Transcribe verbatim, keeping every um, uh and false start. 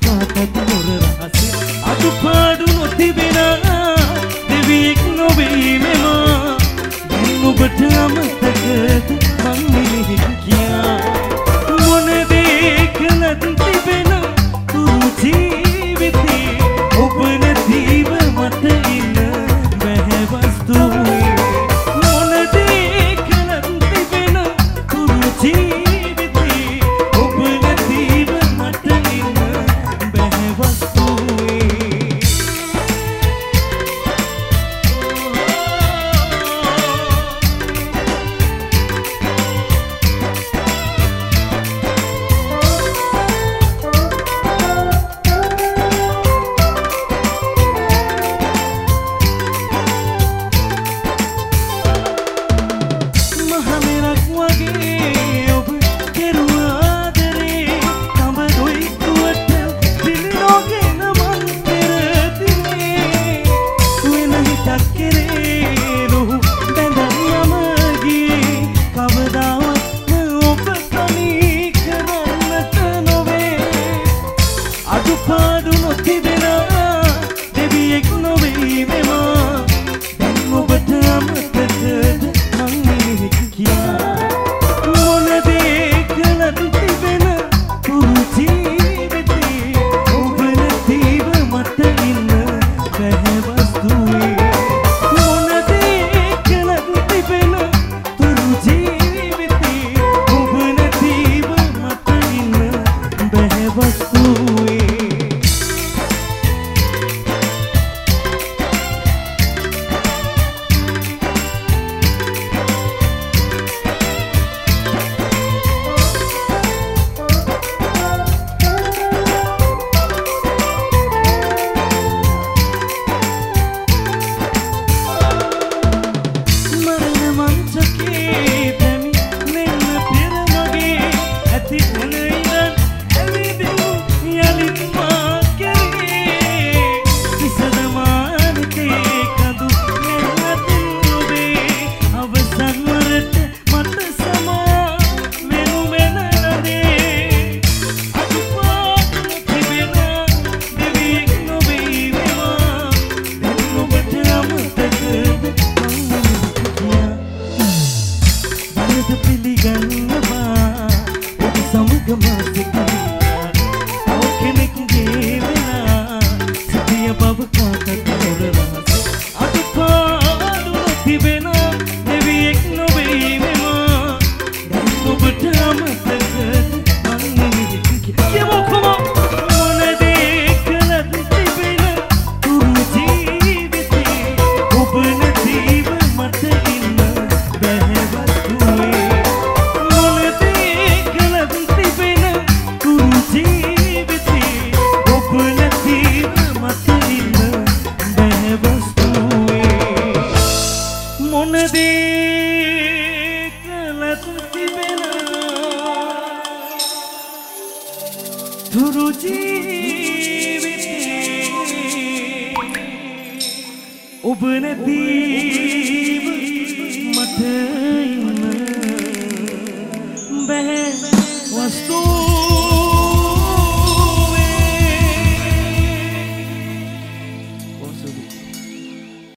කාටත් මොර රහස අඩුපාඩු නොතිබෙන දෙවියෙක් නොවේ මෙමා දැන් ඔබට අමතකද මං මෙහෙ කියා මොන දේ කළත් තිබෙන තුරු ජීවිතේ ඔබ නැතිව මට ඉන්න බැහැ වස්තුවේ මොන දේ කළත් තිබෙන තුරු ජීවිතේ ඔබ නැතිව මට ඉන්න බැහැ වස්තුවේ ඔබ නැතිව මට ඉන්න බැහැ වස්තු